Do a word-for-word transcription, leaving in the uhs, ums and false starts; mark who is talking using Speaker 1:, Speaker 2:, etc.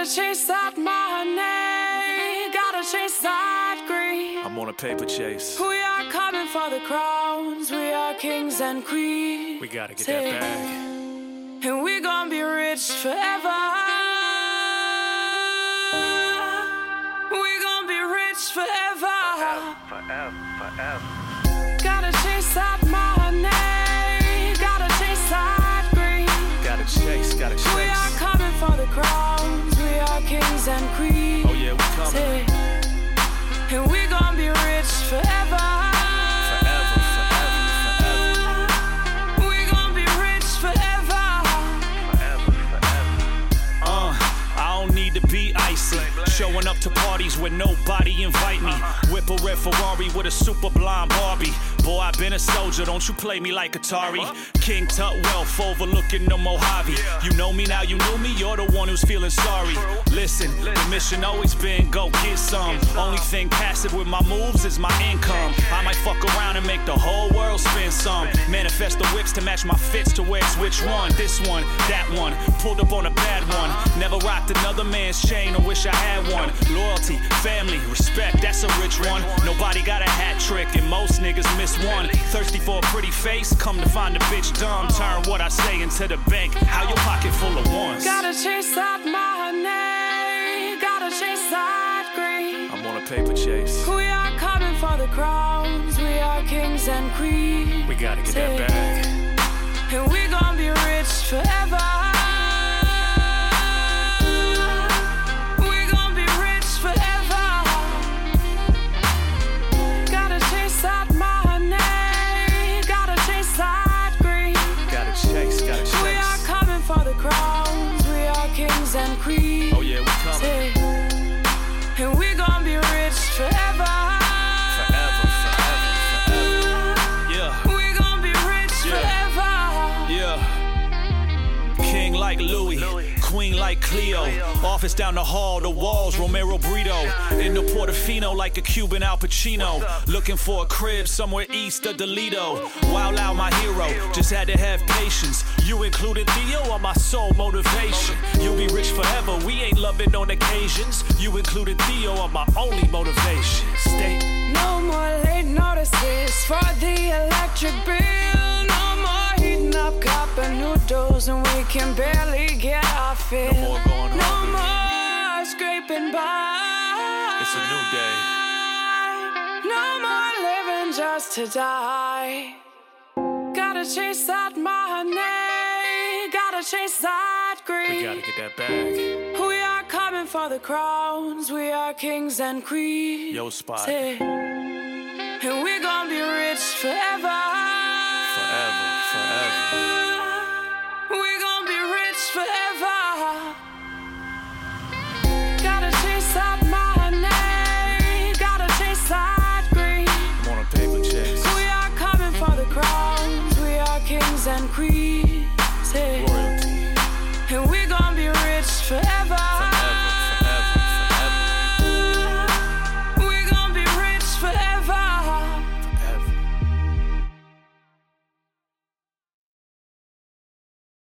Speaker 1: Gotta chase that money, gotta chase that greed.
Speaker 2: I'm on a paper chase.
Speaker 1: We are coming for the crowns, we are kings and queens.
Speaker 2: We gotta get that bag.
Speaker 1: And we gon' be rich forever. We gon' be rich forever.
Speaker 2: Forever, forever.
Speaker 1: Gotta chase that money, gotta chase that greed.
Speaker 2: Gotta chase, gotta chase.
Speaker 1: We are coming for the crowns, we are kings and queens.
Speaker 2: Oh yeah, we coming.
Speaker 1: And we gon' be rich forever.
Speaker 2: Forever, forever, forever.
Speaker 1: We gon' be rich forever.
Speaker 2: Forever, forever. Uh, I don't need to be icy. Showing up to parties where nobody invite me. Whip a red Ferrari with a super blonde Barbie. Boy, I been a soldier, don't you play me like Atari. King Tut wealth overlooking the Mojave. You know me now, you knew me, you're the one who's feeling sorry. Listen, the mission always been go get some. Only thing passive with my moves is my income. I might fuck around and make the whole world spin some. Manifest the whips to match my fits to where it's which one. This one, that one, pulled up on a bad one. Never rocked another man's chain or wish I had one. Loyalty, family, respect, that's a rich one. Nobody got a hat trick and most niggas miss one. Thirsty for a pretty face, come to find a bitch dumb. Turn what I say into the bank, how your pocket full of ones.
Speaker 1: Gotta chase that money, gotta chase that greed.
Speaker 2: I'm on a paper chase.
Speaker 1: We are coming for the crowns, we are kings and queens.
Speaker 2: We gotta get that bag.
Speaker 1: And we gon' be rich forever. And queens.
Speaker 2: Oh yeah, we coming.
Speaker 1: And we gon' be rich forever.
Speaker 2: Forever, forever, forever. Yeah.
Speaker 1: We gon' be rich
Speaker 2: yeah.
Speaker 1: forever.
Speaker 2: Yeah. King like Louis. Louis. Queen like Cleo. Office down the hall, the walls, Romero Brito. In the Portofino like a Cuban Al Pacino. Looking for a crib somewhere east of Toledo. Wild out my hero, just had to have patience. You included Theo on my sole motivation. You'll be rich forever, we ain't loving on occasions. You included Theo on my only motivation. Stay.
Speaker 1: No more late notices for the electric bill. No more heating up cup and noodles and we can barely get our fill.
Speaker 2: No more going
Speaker 1: No
Speaker 2: hungry.
Speaker 1: more scraping by.
Speaker 2: It's a new day.
Speaker 1: No more living just to die. Gotta chase that money, gotta chase that greed.
Speaker 2: We gotta get that bag.
Speaker 1: We are coming for the crowns, we are kings and queens.
Speaker 2: Yo, Spot.
Speaker 1: And we gon' be rich forever.